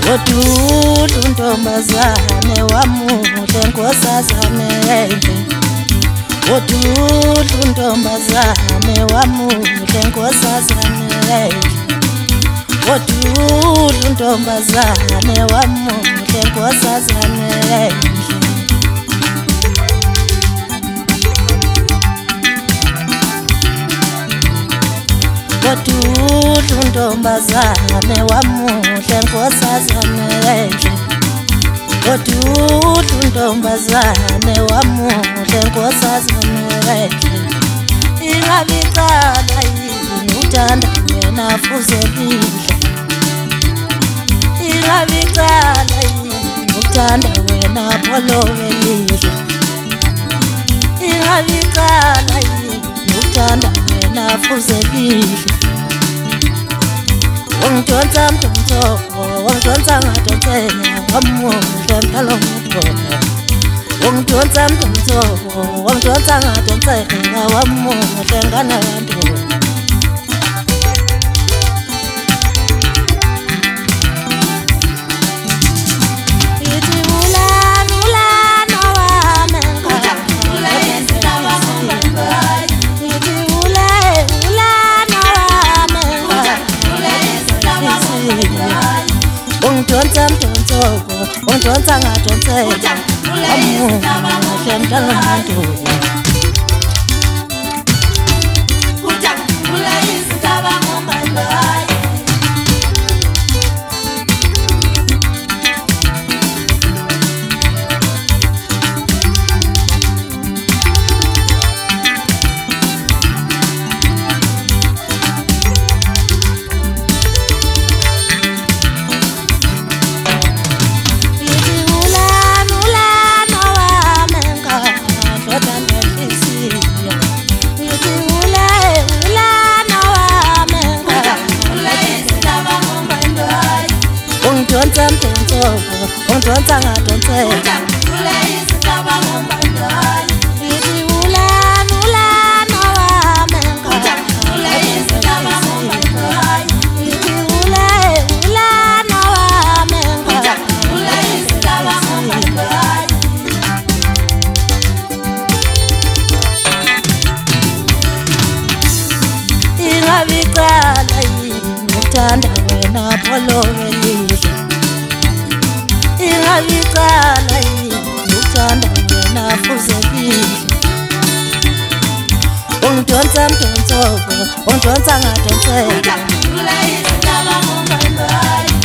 Odudu ntombazane wamuhle nkosazane. Odudu ntombazane wamuhle nkosazane. Odudu ntombazane wamuhle nkosazane. Odudu ntombazane wamuhle nkosazane. Odudu ntombazane wamuhle nkosazane. Ingabicala yini uthanda wena fuzelile. Ingabicala yini uthanda wena pholowelile. Ingabicala yini uthanda wena fuzelile. Ungidonsa mdonso, ungidonsa ngadonsela wamuhle mpela ngidonsa. Ungidonsa mdonso, ungidonsa ngadonsela wamuhle nganabantu. Ungidonsa mdonso, ungidonsa ngadonsela wamuhle mpela ngidonsa. Ungidonsa mdonso, ungidonsa ngadonsela. Ingabicala yini uthanda wena pholowelile. Ingabicala yini uthanda wena fuzelile. Ungidonsa mdonso, ungidonsa ngadonsela.